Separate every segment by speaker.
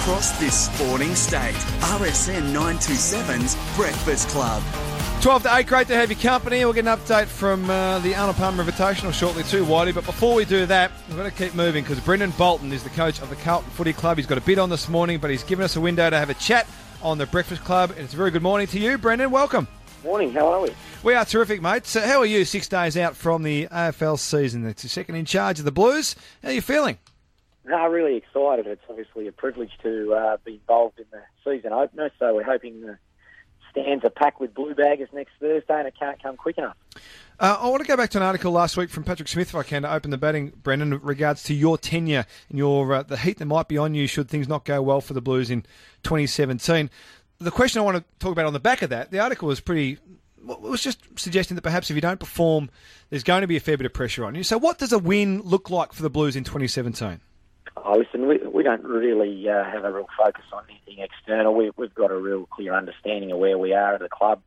Speaker 1: across this sporting state. RSN 927's Breakfast Club.
Speaker 2: 12 to 8, great to have your company. We'll get an update from the Arnold Palmer Invitational shortly too, Whitey. But before we do that, we've got to keep moving because Brendan Bolton is the coach of the Carlton Footy Club. He's got a bid on this morning, but he's given us a window to have a chat on the Breakfast Club. And it's a very good morning to you, Brendan. Welcome.
Speaker 3: Morning, how are we?
Speaker 2: We are terrific, mate. So how are you 6 days out from the AFL season? It's your second in charge of the Blues. How are you feeling?
Speaker 3: No, really excited. It's obviously a privilege to be involved in the season opener, so we're hoping the stands are packed with blue baggers next Thursday, and it can't come quick enough.
Speaker 2: I want to go back to an article last week from Patrick Smith, if I can, to open the batting, Brendan, in regards to your tenure and your the heat that might be on you should things not go well for the Blues in 2017. The question I want to talk about on the back of that, the article was was just suggesting that perhaps if you don't perform, there's going to be a fair bit of pressure on you. So what does a win look like for the Blues in 2017?
Speaker 3: Oh, listen, we don't really have a real focus on anything external. We've got a real clear understanding of where we are at the club.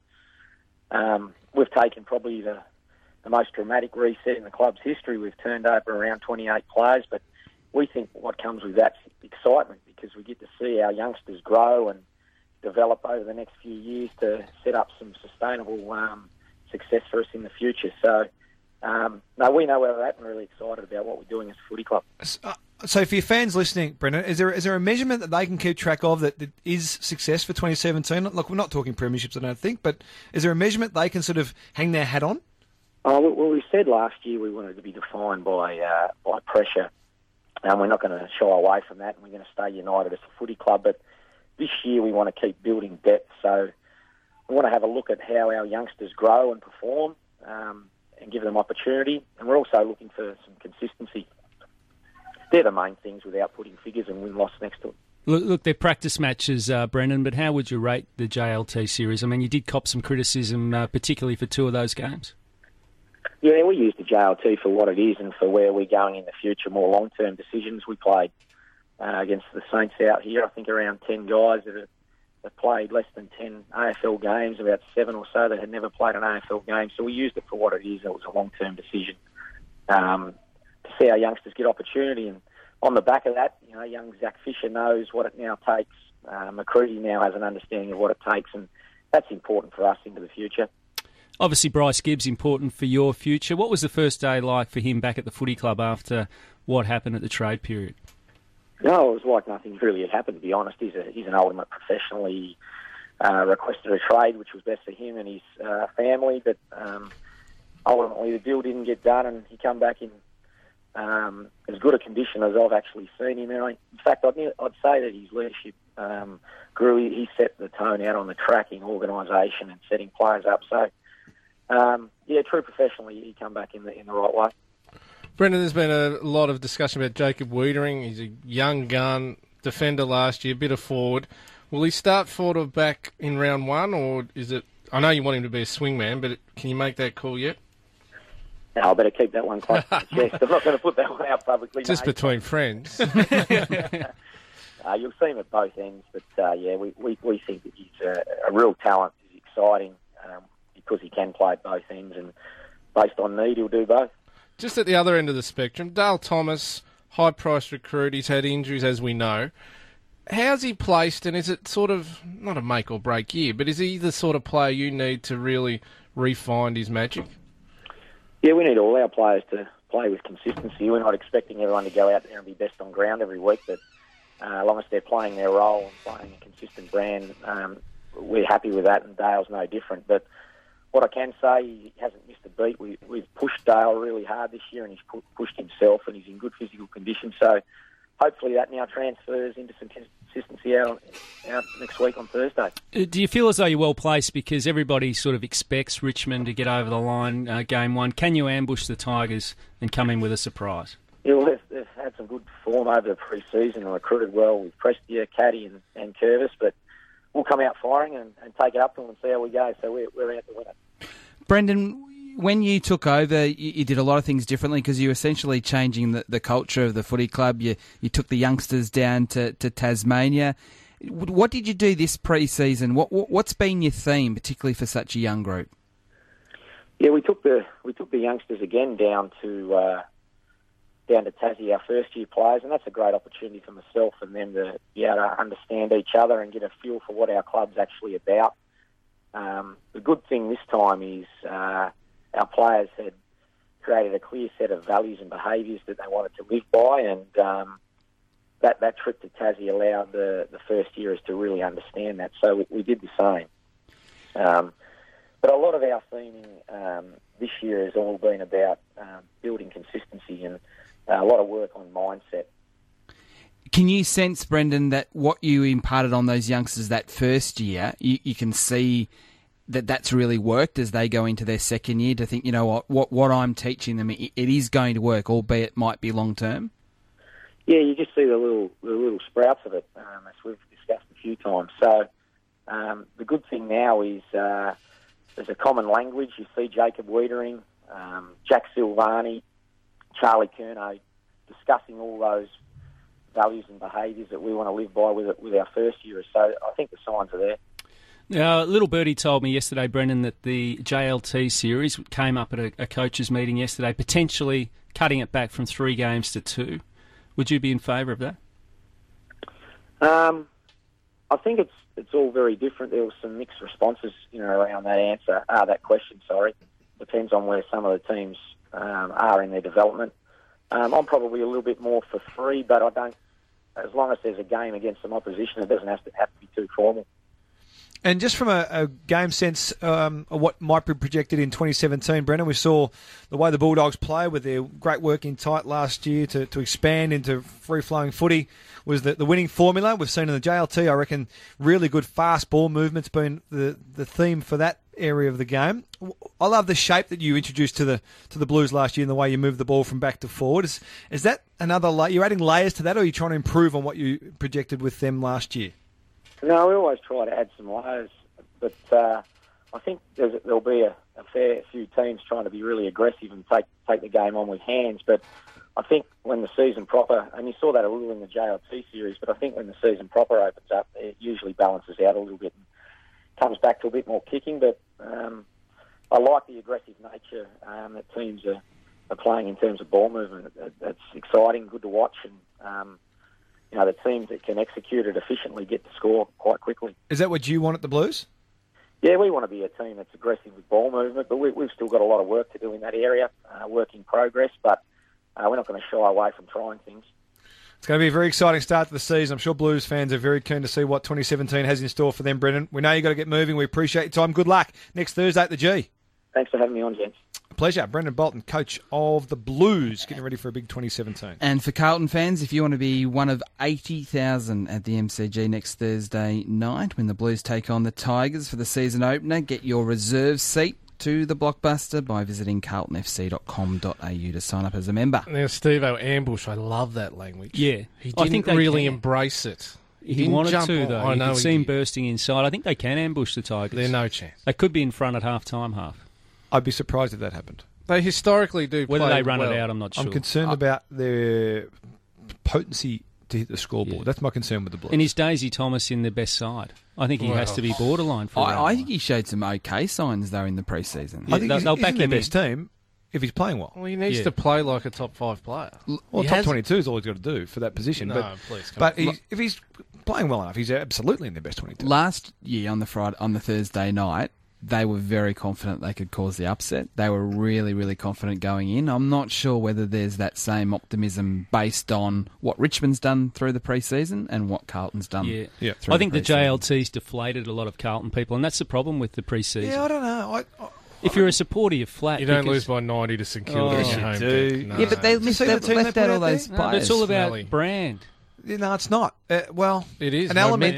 Speaker 3: We've taken probably the most dramatic reset in the club's history. We've turned over around 28 players, but we think what comes with that's excitement because we get to see our youngsters grow and develop over the next few years to set up some sustainable success for us in the future. So, no, we know where we're at and really excited about what we're doing as a footy club.
Speaker 2: So for your fans listening, Brendan, is there a measurement that they can keep track of that is success for 2017? Look, we're not talking premierships, I don't think, but is there a measurement they can sort of hang their hat on?
Speaker 3: Oh, well, we said last year we wanted to be defined by pressure, and we're not going to shy away from that, and we're going to stay united as a footy club. But this year we want to keep building depth, so we want to have a look at how our youngsters grow and perform and give them opportunity, and we're also looking for some consistency. They're the main things without putting figures and win-loss next to it.
Speaker 4: Look, they're practice matches, Brendan, but how would you rate the JLT series? I mean, you did cop some criticism, particularly for 2 of those games.
Speaker 3: Yeah, we use the JLT for what it is and for where we're going in the future, more long-term decisions. We played against the Saints out here, I think around 10 guys that have played less than 10 AFL games, about 7 or so that had never played an AFL game. So we used it for what it is. It was a long-term decision. To see our youngsters get opportunity, and on the back of that, you know, young Zach Fisher knows what it now takes. McCready now has an understanding of what it takes, and that's important for us into the future.
Speaker 4: Obviously, Bryce Gibbs important for your future. What was the first day like for him back at the footy club after what happened at the trade period?
Speaker 3: No, it was like nothing really had happened, to be honest. He's an ultimate professional. He requested a trade, which was best for him and his family, but ultimately the deal didn't get done, and he come back in as good a condition as I've actually seen him. And in fact, I'd say that his leadership grew. He set the tone out on the tracking organisation and setting players up. So, true professionally, he come back in the right way.
Speaker 5: Brendan, there's been a lot of discussion about Jacob Wiedering. He's a young gun, defender last year, bit of forward. Will he start forward or back in round 1, or is it... I know you want him to be a swingman, but can you make that call yet?
Speaker 3: No, I better keep that one close to the chest. I'm not going to put that one out publicly.
Speaker 5: Just between friends.
Speaker 3: You'll see him at both ends, but we think that he's a real talent. He's exciting because he can play at both ends, and based on need, he'll do both.
Speaker 5: Just at the other end of the spectrum, Dale Thomas, high-priced recruit. He's had injuries, as we know. How's he placed, and is it sort of, not a make-or-break year, but is he the sort of player you need to really refine his magic?
Speaker 3: Yeah, we need all our players to play with consistency. We're not expecting everyone to go out there and be best on ground every week, but as long as they're playing their role and playing a consistent brand, we're happy with that, and Dale's no different. But what I can say, he hasn't missed a beat. We've pushed Dale really hard this year, and he's pushed himself, and he's in good physical condition. So hopefully that now transfers into some consistency out next week on Thursday.
Speaker 4: Do you feel as though you're well placed because everybody sort of expects Richmond to get over the line game 1? Can you ambush the Tigers and come in with a surprise?
Speaker 3: Yeah, well, they've had some good form over the pre-season and recruited well with Prestia, Caddy and Curvis, but we'll come out firing and take it up to them and see how we go. So we're out to win it.
Speaker 6: Brendan, when you took over, you did a lot of things differently because you were essentially changing the culture of the footy club. You took the youngsters down to Tasmania. What did you do this pre-season? What's been your theme, particularly for such a young group?
Speaker 3: Yeah, we took the youngsters again down to down to Tassie, our first-year players, and that's a great opportunity for myself and them to be able to understand each other and get a feel for what our club's actually about. The good thing this time is our players had created a clear set of values and behaviours that they wanted to live by, and that trip to Tassie allowed the first yearers to really understand that. So we did the same. But a lot of our theming this year has all been about building consistency and a lot of work on mindset.
Speaker 6: Can you sense, Brendan, that what you imparted on those youngsters that first year, you can see that that's really worked as they go into their second year to think, you know what I'm teaching them, it is going to work, albeit it might be long term?
Speaker 3: Yeah, you just see the little sprouts of it, as we've discussed a few times. So the good thing now is there's a common language. You see Jacob Wiedering, Jack Silvani, Charlie Curnow discussing all those values and behaviours that we want to live by with our first yearers. So I think the signs are there.
Speaker 4: Now, Little Birdie told me yesterday, Brendan, that the JLT series came up at a coaches' meeting yesterday, potentially cutting it back from 3 games to 2. Would you be in favour of that?
Speaker 3: I think it's all very different. There were some mixed responses, around that question. Depends on where some of the teams are in their development. I'm probably a little bit more for 3, but I don't. As long as there's a game against some opposition, it doesn't have to be too formal.
Speaker 2: And just from a game sense of what might be projected in 2017, Brendan, we saw the way the Bulldogs play with their great work in tight last year to expand into free-flowing footy was the winning formula. We've seen in the JLT, I reckon, really good fast ball movement's been the theme for that area of the game. I love the shape that you introduced to the Blues last year and the way you move the ball from back to forward. Is that another you're adding layers to that, or are you trying to improve on what you projected with them last year?
Speaker 3: No, we always try to add some layers, but I think there'll be a fair few teams trying to be really aggressive and take the game on with hands. But I think when the season proper, and you saw that a little in the JLT series, but I think when the season proper opens up, it usually balances out a little bit and comes back to a bit more kicking. But I like the aggressive nature that teams are playing in terms of ball movement. It's exciting, good to watch, and the teams that can execute it efficiently get to score quite quickly. Is that what you want at the Blues? Yeah, we want to be a team that's aggressive with ball movement, but we've still got a lot of work to do in that area, work in progress, but we're not going to shy away from trying things. It's going to be a very exciting start to the season. I'm sure Blues fans are very keen to see what 2017 has in store for them, Brendan. We know you've got to get moving. We appreciate your time. Good luck next Thursday at the G. Thanks for having me on, gents. Pleasure. Brendan Bolton, coach of the Blues, getting ready for a big 2017. And for Carlton fans, if you want to be one of 80,000 at the MCG next Thursday night when the Blues take on the Tigers for the season opener, get your reserve seat to the Blockbuster by visiting carltonfc.com.au to sign up as a member. Now, Steve-O, ambush, I love that language. Yeah. He didn't really embrace it. He wanted to, though. You could see him bursting inside. I think they can ambush the Tigers. There's no chance. They could be in front at half-time, I'd be surprised if that happened. They historically do play. Whether they run it out, I'm not sure. I'm concerned about their potency to hit the scoreboard. Yeah. That's my concern with the Blues. And is Daisy Thomas in the best side? I think he has to be borderline for I think he showed some okay signs, though, in the pre-season. Yeah, I think they'll back him in their best team if he's playing well. Well, he needs to play like a top 5 player. Well, top 22 is all he's got to do for that position. No, please. But if he's playing well enough, he's absolutely in their best 22. Last year on the Thursday night, they were very confident they could cause the upset. They were really, really confident going in. I'm not sure whether there's that same optimism based on what Richmond's done through the pre-season and what Carlton's done. Yeah. I think the JLT's deflated a lot of Carlton people, and that's the problem with the pre-season. Yeah, I don't know. If you're a supporter, you're flat. You don't lose by 90 to St Kilda in your home game. No. Yeah, but they left out all those players. No, but it's all about brand. No, it's not. Well, it is. An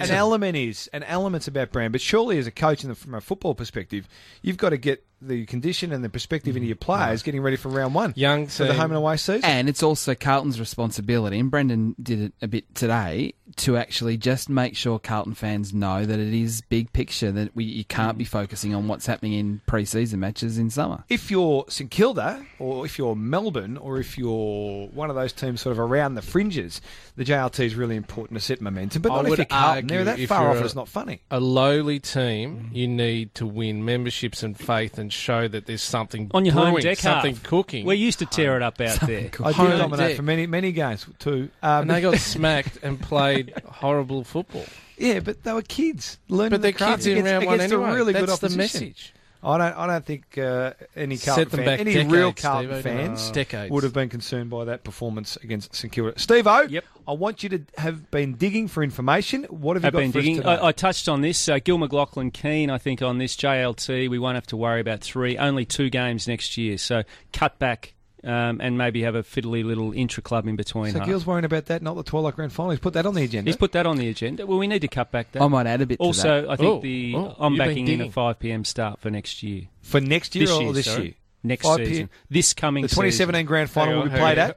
Speaker 3: element's about brand. But surely, as a coach and from a football perspective, you've got to get the condition and the perspective into your players getting ready for round one, for the home and away season. And it's also Carlton's responsibility, and Brendan did it a bit today, to actually just make sure Carlton fans know that it is big picture, that you can't be focusing on what's happening in pre-season matches in summer. If you're St Kilda, or if you're Melbourne, or if you're one of those teams sort of around the fringes, the JLT
Speaker 2: JLT is really important to set momentum, but
Speaker 5: I
Speaker 2: not if
Speaker 5: would
Speaker 2: you're Carlton.
Speaker 5: argue
Speaker 2: They're that
Speaker 5: if
Speaker 2: far
Speaker 5: you're
Speaker 2: off,
Speaker 5: a-
Speaker 2: it's not funny.
Speaker 5: A lowly team, you need to win memberships and faith and show that there's something
Speaker 4: On your home
Speaker 5: brewing,
Speaker 4: deck,
Speaker 5: something
Speaker 4: half.
Speaker 5: cooking.
Speaker 4: We used to tear it up out there.
Speaker 2: I
Speaker 5: Home
Speaker 2: did dominate
Speaker 5: deck.
Speaker 2: for many games too.
Speaker 5: And they got smacked and played horrible football.
Speaker 2: yeah, but they were kids learning
Speaker 5: But they're
Speaker 2: the craft
Speaker 5: kids in
Speaker 2: against,
Speaker 5: round one
Speaker 2: against
Speaker 5: anyway.
Speaker 2: a really good
Speaker 5: That's the
Speaker 2: opposition.
Speaker 5: message.
Speaker 2: I don't think any
Speaker 5: Set
Speaker 2: Carlton
Speaker 5: them
Speaker 2: fan,
Speaker 5: back
Speaker 2: any
Speaker 5: decades,
Speaker 2: real Carlton
Speaker 5: Steve-O.
Speaker 2: fans
Speaker 5: Decades.
Speaker 2: would have been concerned by that performance against St Kilda. Steve-O,
Speaker 4: Yep.
Speaker 2: I want you to have been digging for information. What have you
Speaker 4: I've
Speaker 2: got
Speaker 4: been
Speaker 2: for
Speaker 4: digging.
Speaker 2: us today?
Speaker 4: I touched on this. Gil McLaughlin keen, I think, on this JLT. We won't have to worry about only 2 games next year. So cut back and maybe have a fiddly little intra-club in between.
Speaker 2: So Gil's worrying about that, not the Twilight Grand Final. He's put that on the agenda.
Speaker 4: He's put that on the agenda. Well, we need to cut back that.
Speaker 6: I might add a bit to
Speaker 4: Also,
Speaker 6: that.
Speaker 4: I think I'm
Speaker 5: you've been
Speaker 4: backing in a
Speaker 5: digging.
Speaker 4: 5 p.m. start for next year.
Speaker 2: for next year
Speaker 4: This
Speaker 2: or
Speaker 4: year,
Speaker 2: this
Speaker 4: sorry.
Speaker 2: year?
Speaker 4: Next
Speaker 2: 5
Speaker 4: season.
Speaker 2: p.m.
Speaker 4: This coming
Speaker 2: The 2017
Speaker 4: season.
Speaker 2: Grand Final
Speaker 5: Hang
Speaker 2: will
Speaker 5: on,
Speaker 2: be played
Speaker 5: hang on.
Speaker 2: at?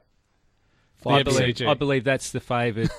Speaker 4: I
Speaker 2: 5
Speaker 4: believe,
Speaker 5: PCG.
Speaker 4: I believe that's the favoured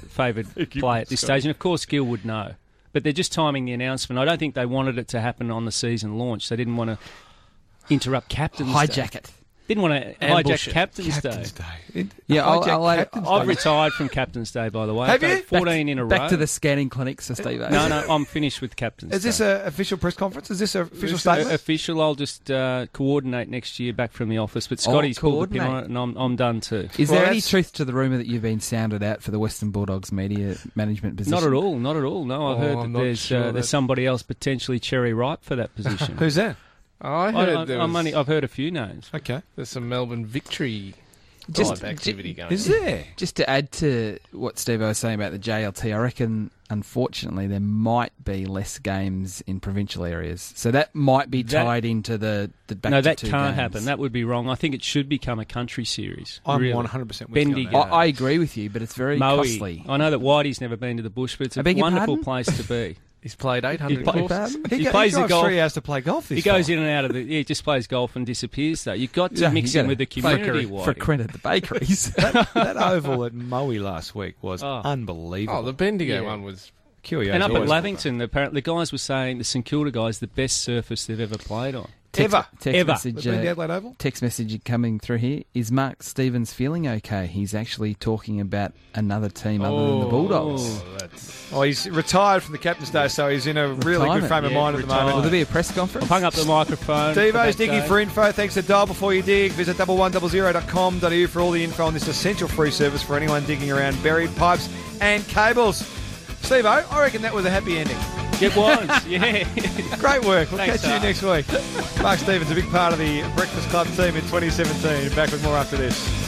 Speaker 4: play at this stage. And, of course, Gil would know. But they're just timing the announcement. I don't think they wanted it to happen on the season launch. They didn't want to interrupt Captain's Day.
Speaker 6: Hijack it.
Speaker 4: Didn't want to
Speaker 5: Ambush
Speaker 4: hijack
Speaker 5: it.
Speaker 4: Captain's Day.
Speaker 2: Captain's Day.
Speaker 6: Yeah, I'll
Speaker 2: Hijack
Speaker 6: add-
Speaker 2: Captain's
Speaker 4: I've
Speaker 2: Day.
Speaker 4: retired from Captain's Day, by the way.
Speaker 2: Have
Speaker 4: I've
Speaker 2: you?
Speaker 4: had 14 in a row.
Speaker 6: Back to the scanning clinics for Steve.
Speaker 4: No, I'm finished with Captain's
Speaker 2: Is this
Speaker 4: Day.
Speaker 2: an official press conference? Is this an official
Speaker 4: This is
Speaker 2: statement?
Speaker 4: official. I'll just coordinate next year back from the office. But Scotty's pulled the pin on it, and I'm done too.
Speaker 6: Is
Speaker 2: Well,
Speaker 6: there any
Speaker 2: that's-
Speaker 6: truth to the rumour that you've been sounded out for the Western Bulldogs media management position?
Speaker 4: Not at all. Not at all. No, I've heard
Speaker 5: I'm
Speaker 4: that
Speaker 5: not
Speaker 4: there's
Speaker 5: sure
Speaker 4: there's
Speaker 5: that's-
Speaker 4: somebody else potentially cherry ripe for that position.
Speaker 2: Who's that?
Speaker 5: I heard
Speaker 4: I've heard a few names.
Speaker 2: Okay.
Speaker 5: there's some Melbourne victory
Speaker 6: Just-
Speaker 5: type activity going
Speaker 2: Is
Speaker 5: on.
Speaker 2: there?
Speaker 6: Just to add to what Steve was saying about the JLT, I reckon, unfortunately, there might be less games in provincial areas. So that might be
Speaker 4: That-
Speaker 6: tied into the back
Speaker 4: No,
Speaker 6: to
Speaker 4: that
Speaker 6: 2
Speaker 4: can't
Speaker 6: games.
Speaker 4: happen. That would be wrong. I think it should become a country series.
Speaker 2: I'm
Speaker 4: really.
Speaker 2: 100% with you on
Speaker 4: Bendigo.
Speaker 2: that.
Speaker 6: I agree with you, but it's very
Speaker 4: Maui.
Speaker 6: costly.
Speaker 4: I know that Whitey's never been to the bush, but it's
Speaker 6: I
Speaker 4: a
Speaker 6: beg your
Speaker 4: wonderful
Speaker 6: pardon?
Speaker 4: place to be.
Speaker 5: He's played 800
Speaker 4: He played-
Speaker 5: courses.
Speaker 2: He
Speaker 4: plays the
Speaker 2: drives
Speaker 4: golf.
Speaker 2: 3 hours to play golf this
Speaker 4: He goes
Speaker 2: far.
Speaker 4: in and out of the. He just plays golf and disappears. Though you've got to
Speaker 6: Yeah,
Speaker 4: mix
Speaker 6: you
Speaker 4: him
Speaker 6: gotta
Speaker 4: with the community. Whitey.
Speaker 6: frequented the bakeries.
Speaker 2: That oval at Maui last week was
Speaker 4: Oh.
Speaker 2: unbelievable.
Speaker 5: Oh, the Bendigo
Speaker 4: Yeah.
Speaker 5: one was...
Speaker 2: Curious.
Speaker 4: And up at
Speaker 2: always-
Speaker 4: Lavington, apparently the guys were saying the St Kilda guys the best surface they've ever played on.
Speaker 2: Ever.
Speaker 6: Text
Speaker 4: Ever.
Speaker 6: message,
Speaker 2: Been to the Adelaide Oval?
Speaker 6: text message coming through here. Is Mark Stevens feeling okay? He's actually talking about another team other than the Bulldogs.
Speaker 2: Oh, he's retired from the Captain's Day, so he's in a really good
Speaker 6: Retirement.
Speaker 2: frame of
Speaker 4: Yeah,
Speaker 2: mind at the
Speaker 4: retired.
Speaker 6: Will
Speaker 2: moment.
Speaker 6: there be a press conference?
Speaker 4: I've hung up the microphone.
Speaker 2: Devo's
Speaker 4: for that
Speaker 2: digging
Speaker 4: day.
Speaker 2: for info. Thanks to Dial Before You Dig. Visit 1100.com.au for all the info on this essential free service for anyone digging around buried pipes and cables. Steve-O, I reckon that was a happy ending.
Speaker 4: It was, yeah.
Speaker 2: Great work. We'll
Speaker 4: Thanks,
Speaker 2: catch you next week. Mark Stevens, a big part of the Breakfast Club team in 2017. Back with more after this.